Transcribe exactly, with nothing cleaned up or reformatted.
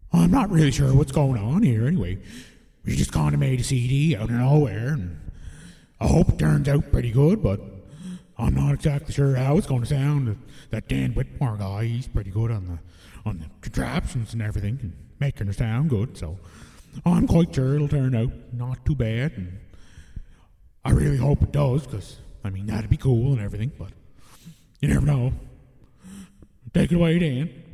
I'm not really sure what's going on here anyway. We just kind of made a C D out of nowhere, and I hope it turns out pretty good, but I'm not exactly sure how it's going to sound. That Dan Whitmore guy, he's pretty good on the on the contraptions and everything, and making it sound good, so I'm quite sure it'll turn out not too bad, and I really hope it does, because, I mean, that'd be cool and everything, but you never know. Take it away, Dan.